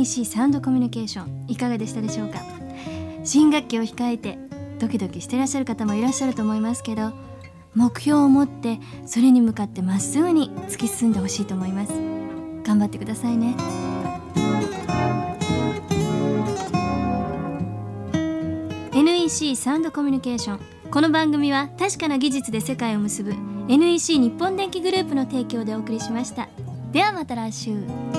NEC サウンドコミュニケーションいかがでしたでしょうか。新学期を控えてドキドキしていらっしゃる方もいらっしゃると思いますけど、目標を持ってそれに向かってまっすぐに突き進んでほしいと思います。頑張ってくださいね。NEC サウンドコミュニケーション、この番組は確かな技術で世界を結ぶ NEC 日本電機グループの提供でお送りしました。ではまた来週。